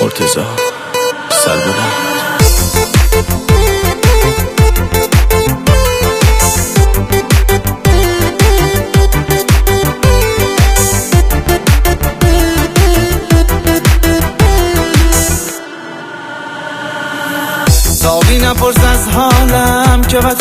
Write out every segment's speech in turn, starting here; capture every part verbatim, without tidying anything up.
مرتضی سربلند. ساقی نپرس از حالم که بد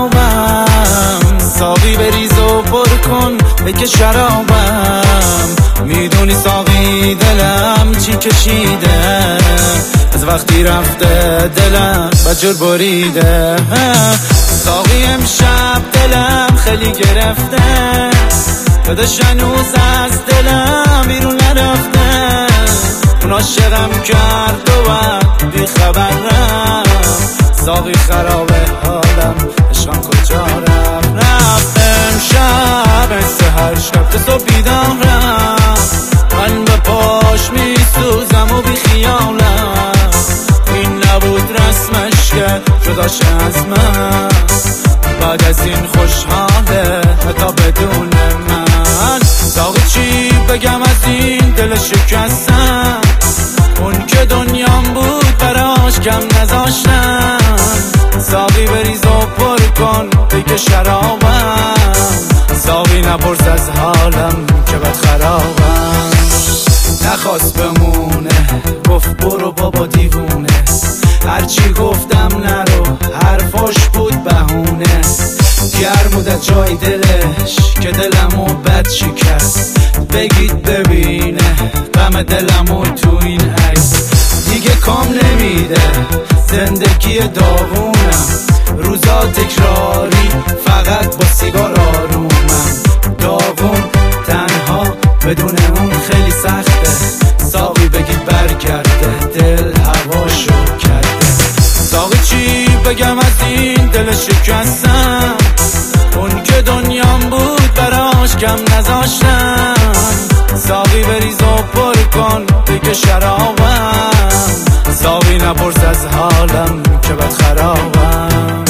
خرابم، ساقی بریز و پر کن بکش شرابم. میدونی ساقی دلم چی کشیده، از وقتی رفته دلم بجور بریده. ساقی امشب دلم خیلی گرفته، داداش هنوز از دلم بیرون نرفته. اون عاشقم کرد و بعد بی خبرم، ساقی خرابه حالم عشقم کجا رفت. رفت امشب سحر شب تا صبح بیدارم، من به پاش میسوزم و بی خیالم. این نبود رسمش که جداش از من، بعد از این خوشحاله حتی بدون من. ساقی چی بگم از این دل شکستم، اون که دنیام بود براش کم نذاشتم. ساقی بریز و پر کن بگه شرابم، ساقی نپرس از حالم که بد خرابم. نخواست بمونه گفت برو بابا دیوونه، هرچی گفتم نرو حرفاش بود بهونه. گرم از جای دلش که دلمو بد شکست، بگید ببینه غم دلمو تو این عکس. دیگه کام نمیده زندگی داغونم، روزا تکراری فقط با سیگار آرومم. داغون تنها بدون اون خیلی سخته، ساقی بگید برگرده دل هواشو کرده. ساقی چی بگم از این دل شکستم، اون که دنیام بود براش کم نذاشتم. ساقی بریز و پر کن بگه شرابم، ساقی نپرس از حالم که بد خرابم.